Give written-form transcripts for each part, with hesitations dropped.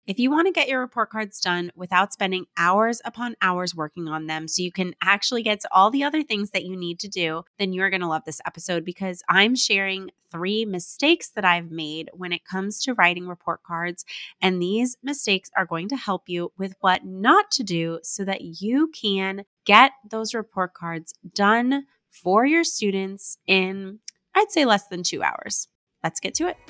If you want to get your report cards done without spending hours upon hours working on them so you can actually get to all the other things that you need to do, then you're going to love this episode because I'm sharing 3 mistakes that I've made when it comes to writing report cards. And these mistakes are going to help you with what not to do so that you can get those report cards done for your students in, I'd say, less than 2 hours. Let's get to it.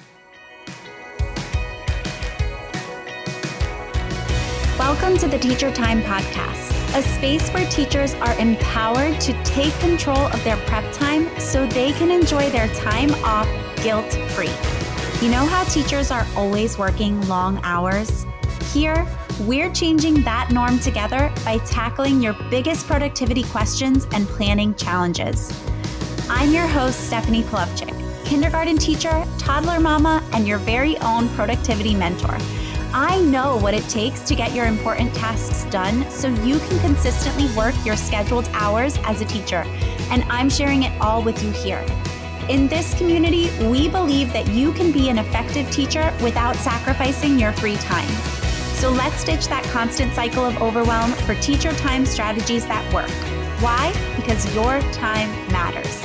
Welcome to the Teacher Time Podcast, a space where teachers are empowered to take control of their prep time so they can enjoy their time off guilt-free. You know how teachers are always working long hours? Here, we're changing that norm together by tackling your biggest productivity questions and planning challenges. I'm your host, Stephanie Polovchik, kindergarten teacher, toddler mama, and your very own productivity mentor. I know what it takes to get your important tasks done so you can consistently work your scheduled hours as a teacher, and I'm sharing it all with you here. In this community, we believe that you can be an effective teacher without sacrificing your free time. So let's ditch that constant cycle of overwhelm for teacher time strategies that work. Why? Because your time matters.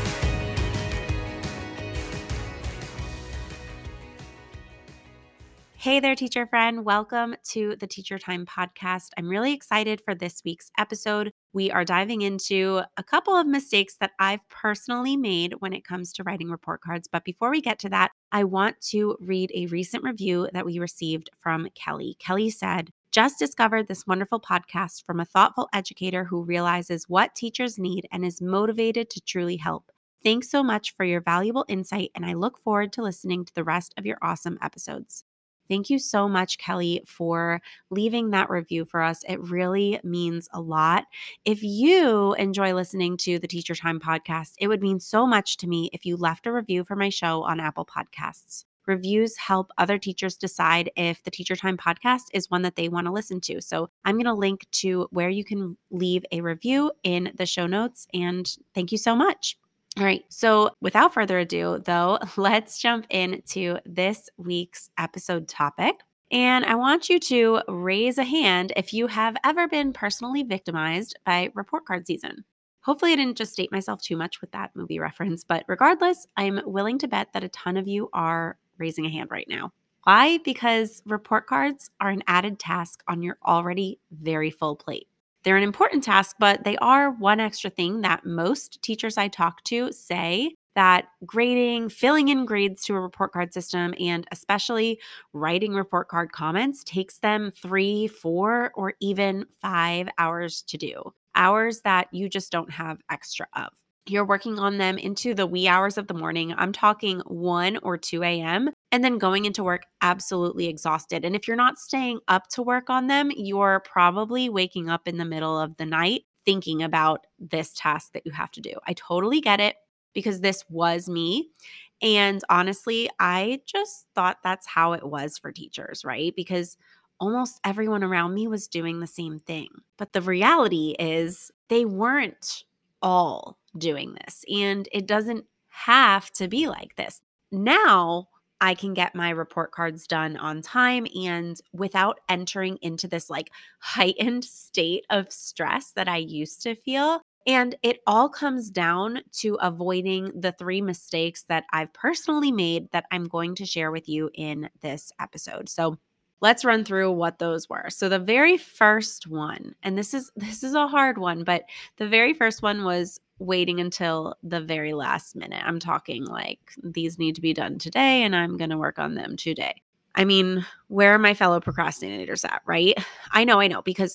Hey there, teacher friend. Welcome to the Teacher Time Podcast. I'm really excited for this week's episode. We are diving into a couple of mistakes that I've personally made when it comes to writing report cards. But before we get to that, I want to read a recent review that we received from Kelly. Kelly said, "Just discovered this wonderful podcast from a thoughtful educator who realizes what teachers need and is motivated to truly help. Thanks so much for your valuable insight, and I look forward to listening to the rest of your awesome episodes." Thank you so much, Kelly, for leaving that review for us. It really means a lot. If you enjoy listening to the Teacher Time Podcast, it would mean so much to me if you left a review for my show on Apple Podcasts. Reviews help other teachers decide if the Teacher Time Podcast is one that they want to listen to. So I'm going to link to where you can leave a review in the show notes. And thank you so much. All right. So without further ado, though, let's jump into this week's episode topic. And I want you to raise a hand if you have ever been personally victimized by report card season. Hopefully, I didn't just state myself too much with that movie reference, but regardless, I'm willing to bet that a ton of you are raising a hand right now. Why? Because report cards are an added task on your already very full plate. They're an important task, but they are one extra thing that most teachers I talk to say that grading, filling in grades to a report card system, and especially writing report card comments takes them 3, 4, or even 5 hours to do. Hours that you just don't have extra of. You're working on them into the wee hours of the morning. I'm talking 1 or 2 a.m. and then going into work absolutely exhausted. And if you're not staying up to work on them, you're probably waking up in the middle of the night thinking about this task that you have to do. I totally get it because this was me. And honestly, I just thought that's how it was for teachers, right? Because almost everyone around me was doing the same thing. But the reality is they weren't all doing this, and it doesn't have to be like this. Now I can get my report cards done on time and without entering into this like heightened state of stress that I used to feel. And it all comes down to avoiding the 3 mistakes that I've personally made that I'm going to share with you in this episode. So let's run through what those were. So the very first one, and this is a hard one, but the very first one was waiting until the very last minute. I'm talking like these need to be done today and I'm going to work on them today. I mean, where are my fellow procrastinators at, right? I know because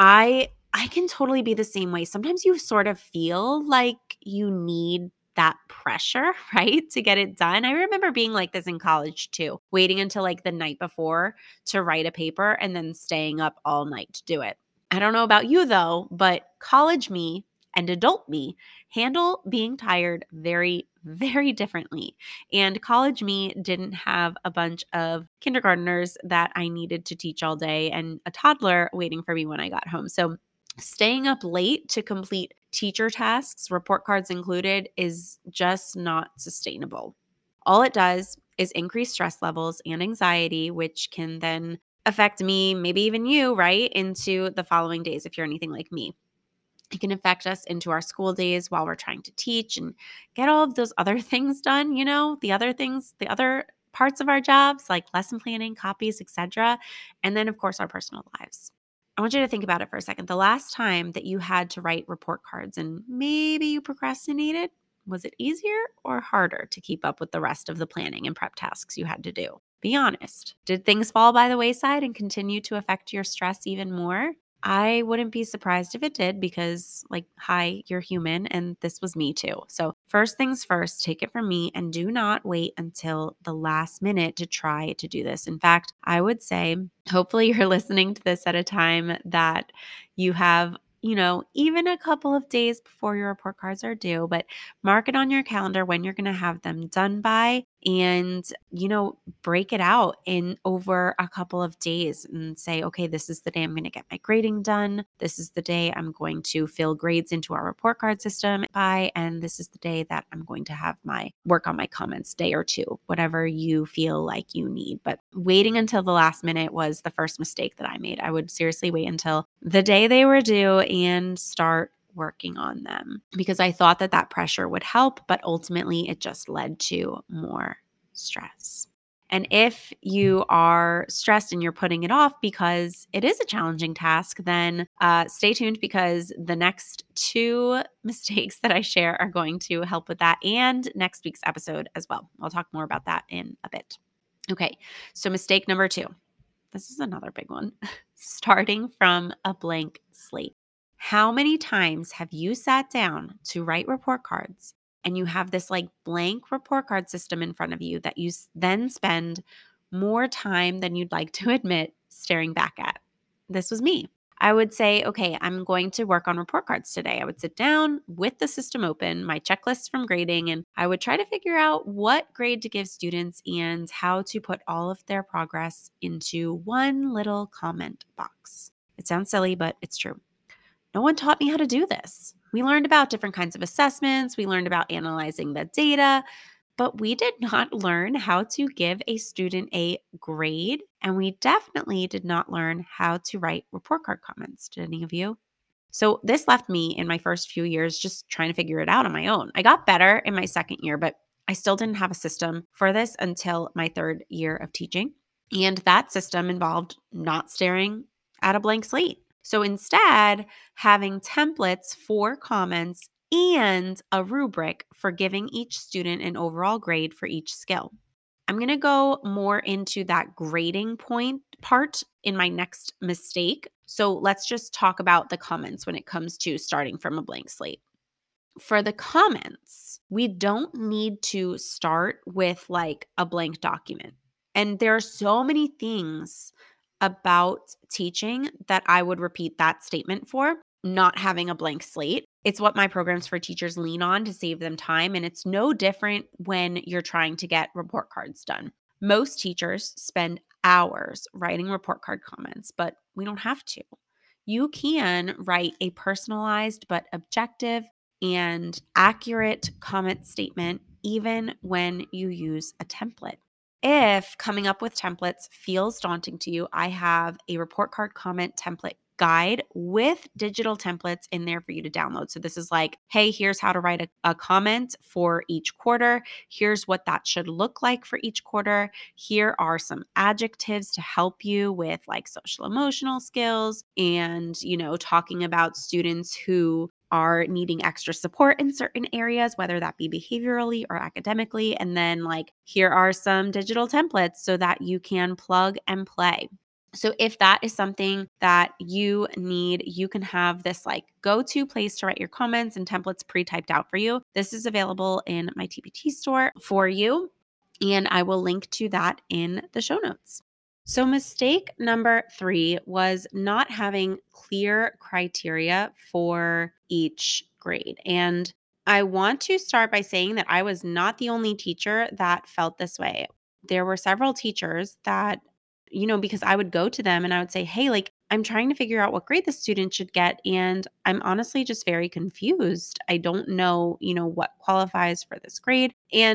I can totally be the same way. Sometimes you sort of feel like you need that pressure, right, to get it done. I remember being like this in college too, waiting until like the night before to write a paper and then staying up all night to do it. I don't know about you though, but college me and adult me handle being tired very, very differently. And college me didn't have a bunch of kindergartners that I needed to teach all day and a toddler waiting for me when I got home. So staying up late to complete teacher tasks, report cards included, is just not sustainable. All it does is increase stress levels and anxiety, which can then affect me, maybe even you, right, into the following days if you're anything like me. It can affect us into our school days while we're trying to teach and get all of those other things done, the other things, the other parts of our jobs like lesson planning, copies, etc. And then of course our personal lives. I want you to think about it for a second. The last time that you had to write report cards and maybe you procrastinated, was it easier or harder to keep up with the rest of the planning and prep tasks you had to do? Be honest. Did things fall by the wayside and continue to affect your stress even more? I wouldn't be surprised if it did because, like, hi, you're human, and this was me too. So, first things first, take it from me and do not wait until the last minute to try to do this. In fact, I would say, hopefully, you're listening to this at a time that you have. Even a couple of days before your report cards are due, but mark it on your calendar when you're going to have them done by and, break it out in over a couple of days and say, okay, this is the day I'm going to get my grading done. This is the day I'm going to fill grades into our report card system by, and this is the day that I'm going to have my work on my comments day or two, whatever you feel like you need. But waiting until the last minute was the first mistake that I made. I would seriously wait until the day they were due and start working on them because I thought that pressure would help, but ultimately it just led to more stress. And if you are stressed and you're putting it off because it is a challenging task, then stay tuned because the next two mistakes that I share are going to help with that and next week's episode as well. I'll talk more about that in a bit. Okay, so mistake number 2. This is another big one. Starting from a blank slate. How many times have you sat down to write report cards and you have this like blank report card system in front of you that you then spend more time than you'd like to admit staring back at? This was me. I would say, okay, I'm going to work on report cards today. I would sit down with the system open, my checklist from grading, and I would try to figure out what grade to give students and how to put all of their progress into one little comment box. It sounds silly, but it's true. No one taught me how to do this. We learned about different kinds of assessments. We learned about analyzing the data, but we did not learn how to give a student a grade. And we definitely did not learn how to write report card comments. Did any of you? So this left me in my first few years just trying to figure it out on my own. I got better in my second year, but I still didn't have a system for this until my third year of teaching. And that system involved not staring at a blank slate. So instead, having templates for comments and a rubric for giving each student an overall grade for each skill. I'm going to go more into that grading point part in my next mistake. So let's just talk about the comments when it comes to starting from a blank slate. For the comments, we don't need to start with like a blank document. And there are so many things about teaching that I would repeat that statement for, not having a blank slate. It's what my programs for teachers lean on to save them time. And it's no different when you're trying to get report cards done. Most teachers spend hours writing report card comments, but we don't have to. You can write a personalized but objective and accurate comment statement even when you use a template. If coming up with templates feels daunting to you, I have a report card comment template guide with digital templates in there for you to download. So this is like, hey, here's how to write a comment for each quarter. Here's what that should look like for each quarter. Here are some adjectives to help you with like social emotional skills and, talking about students who are needing extra support in certain areas, whether that be behaviorally or academically. And then here are some digital templates so that you can plug and play. So if that is something that you need, you can have this go-to place to write your comments and templates pre-typed out for you. This is available in my TPT store for you. And I will link to that in the show notes. So mistake number 3 was not having clear criteria for each grade. And I want to start by saying that I was not the only teacher that felt this way. There were several teachers that, because I would go to them and I would say, hey, I'm trying to figure out what grade the student should get. And I'm honestly just very confused. I don't know, what qualifies for this grade. And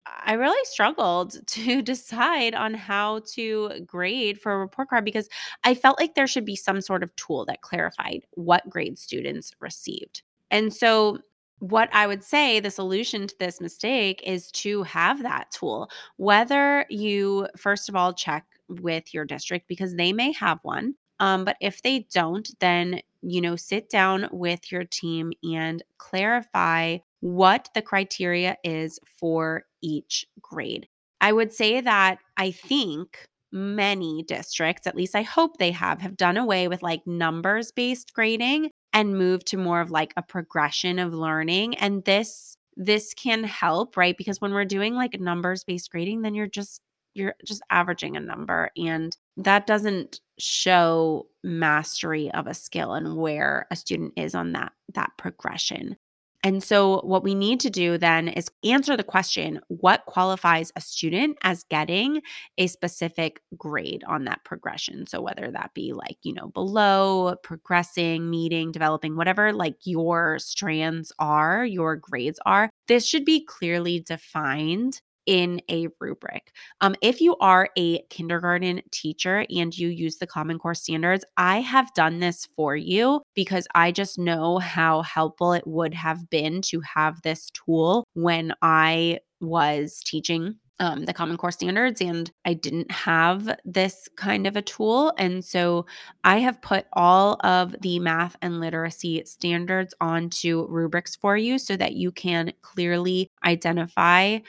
I really struggled to decide on how to grade for a report card because I felt like there should be some sort of tool that clarified what grade students received. And so, what I would say the solution to this mistake is to have that tool, whether you, first of all, check with your district because they may have one. But if they don't, then, sit down with your team and clarify what the criteria is for each grade. I would say that I think many districts, at least I hope they have done away with like numbers based grading and moved to more of like a progression of learning. And this can help, right? Because when we're doing like numbers based grading, then you're just averaging a number, and that doesn't show mastery of a skill and where a student is on that progression. And so what we need to do then is answer the question, what qualifies a student as getting a specific grade on that progression? So whether that be like, below, progressing, meeting, developing, whatever like your strands are, your grades are, this should be clearly defined in a rubric. If you are a kindergarten teacher and you use the Common Core standards, I have done this for you because I just know how helpful it would have been to have this tool when I was teaching the Common Core standards and I didn't have this kind of a tool. And so I have put all of the math and literacy standards onto rubrics for you so that you can clearly identify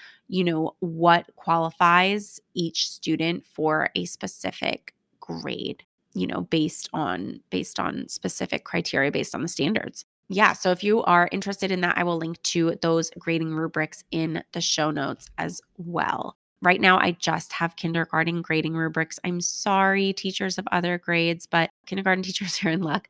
what qualifies each student for a specific grade, based on specific criteria based on the standards. Yeah, so if you are interested in that, I will link to those grading rubrics in the show notes as well. Right now, I just have kindergarten grading rubrics. I'm sorry, teachers of other grades, but kindergarten teachers are in luck.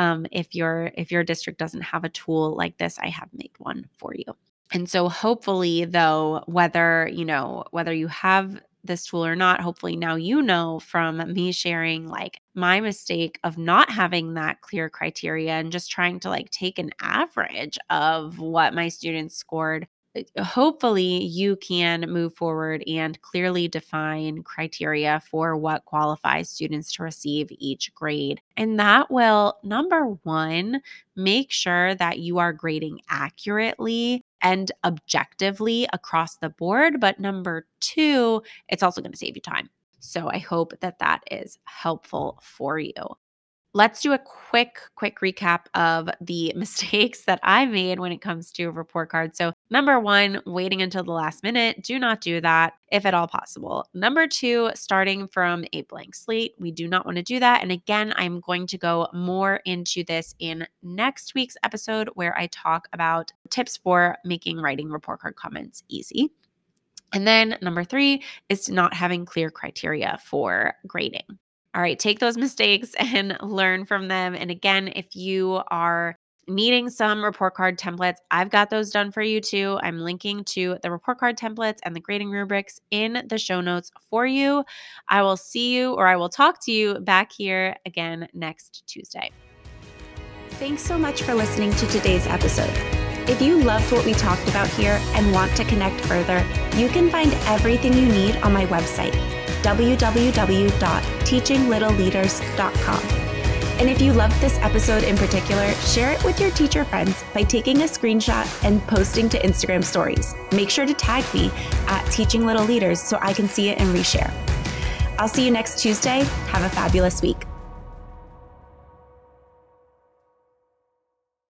If your district doesn't have a tool like this, I have made one for you. And so hopefully though, whether you have this tool or not, hopefully now from me sharing like my mistake of not having that clear criteria and just trying to like take an average of what my students scored. Hopefully you can move forward and clearly define criteria for what qualifies students to receive each grade. And that will, number one, make sure that you are grading accurately and objectively across the board. But number two, it's also going to save you time. So I hope that is helpful for you. Let's do a quick recap of the mistakes that I made when it comes to a report card. So number one, waiting until the last minute. Do not do that if at all possible. Number two, starting from a blank slate. We do not want to do that. And again, I'm going to go more into this in next week's episode where I talk about tips for making writing report card comments easy. And then number three is not having clear criteria for grading. All right, take those mistakes and learn from them. And again, if you are needing some report card templates, I've got those done for you too. I'm linking to the report card templates and the grading rubrics in the show notes for you. I will talk to you back here again next Tuesday. Thanks so much for listening to today's episode. If you loved what we talked about here and want to connect further, you can find everything you need on my website, www.teachinglittleleaders.com. And if you loved this episode in particular, share it with your teacher friends by taking a screenshot and posting to Instagram stories. Make sure to tag me at Teaching Little Leaders so I can see it and reshare. I'll see you next Tuesday. Have a fabulous week.